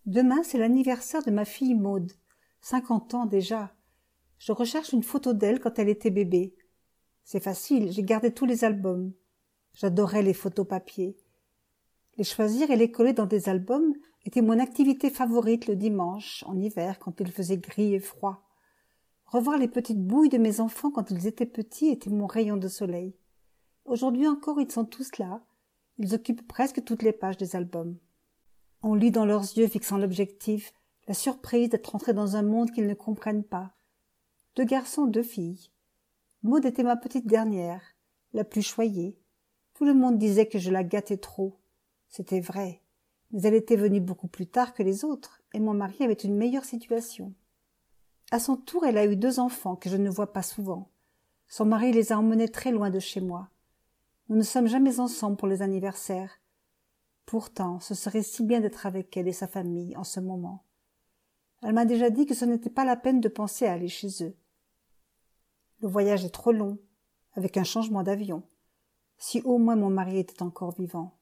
Demain, c'est l'anniversaire de ma fille Maude. 50 ans déjà. Je recherche une photo d'elle quand elle était bébé. C'est facile, j'ai gardé tous les albums. J'adorais les photos papier. Les choisir et les coller dans des albums était mon activité favorite le dimanche, en hiver, quand il faisait gris et froid. Revoir les petites bouilles de mes enfants quand ils étaient petits était mon rayon de soleil. Aujourd'hui encore, ils sont tous là. Ils occupent presque toutes les pages des albums. On lit dans leurs yeux fixant l'objectif, la surprise d'être entrés dans un monde qu'ils ne comprennent pas. 2 garçons, 2 filles. Maude était ma petite dernière, la plus choyée. Tout le monde disait que je la gâtais trop. C'était vrai, mais elle était venue beaucoup plus tard que les autres, et mon mari avait une meilleure situation. À son tour, elle a eu 2 enfants que je ne vois pas souvent. Son mari les a emmenés très loin de chez moi. Nous ne sommes jamais ensemble pour les anniversaires. Pourtant, ce serait si bien d'être avec elle et sa famille en ce moment. Elle m'a déjà dit que ce n'était pas la peine de penser à aller chez eux. Le voyage est trop long, avec un changement d'avion. Si au moins mon mari était encore vivant.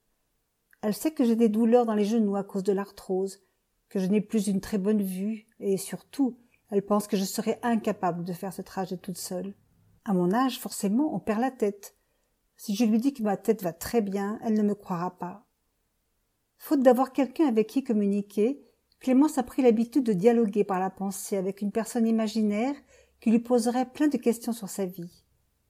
Elle sait que j'ai des douleurs dans les genoux à cause de l'arthrose, que je n'ai plus une très bonne vue, et surtout, elle pense que je serais incapable de faire ce trajet toute seule. À mon âge, forcément, on perd la tête. Si je lui dis que ma tête va très bien, elle ne me croira pas. Faute d'avoir quelqu'un avec qui communiquer, Clémence a pris l'habitude de dialoguer par la pensée avec une personne imaginaire qui lui poserait plein de questions sur sa vie.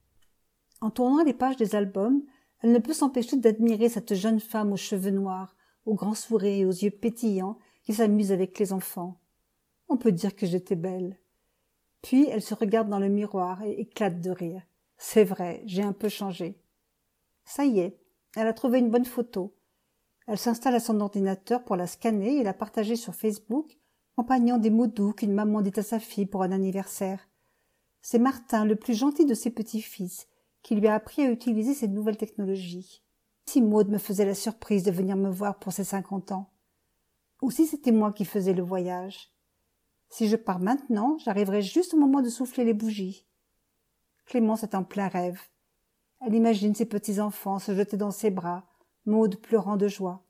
En tournant les pages des albums, elle ne peut s'empêcher d'admirer cette jeune femme aux cheveux noirs, aux grands sourires et aux yeux pétillants qui s'amuse avec les enfants. On peut dire que j'étais belle. Puis elle se regarde dans le miroir et éclate de rire. C'est vrai, j'ai un peu changé. Ça y est, elle a trouvé une bonne photo. Elle s'installe à son ordinateur pour la scanner et la partager sur Facebook, accompagnant des mots doux qu'une maman dit à sa fille pour un anniversaire. C'est Martin, le plus gentil de ses petits-fils, qui lui a appris à utiliser ces nouvelles technologies. Si Maude me faisait la surprise de venir me voir pour ses 50 ans. Ou si c'était moi qui faisais le voyage. Si je pars maintenant, j'arriverai juste au moment de souffler les bougies. Clémence est en plein rêve. Elle imagine ses petits-enfants se jeter dans ses bras, Maude pleurant de joie.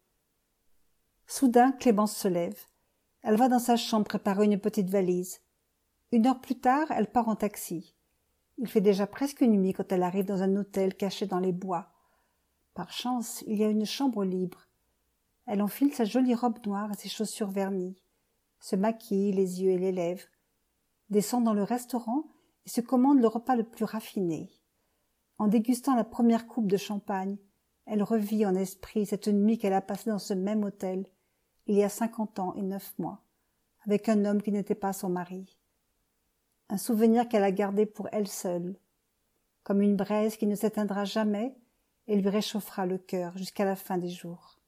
Soudain, Clémence se lève. Elle va dans sa chambre préparer une petite valise. 1 heure plus tard, elle part en taxi. Il fait déjà presque nuit quand elle arrive dans un hôtel caché dans les bois. Par chance, il y a une chambre libre. Elle enfile sa jolie robe noire et ses chaussures vernies, se maquille les yeux et les lèvres, descend dans le restaurant et se commande le repas le plus raffiné. En dégustant la première coupe de champagne, elle revit en esprit cette nuit qu'elle a passée dans ce même hôtel, il y a 50 ans et 9 mois, avec un homme qui n'était pas son mari. Un souvenir qu'elle a gardé pour elle seule, comme une braise qui ne s'éteindra jamais et lui réchauffera le cœur jusqu'à la fin des jours.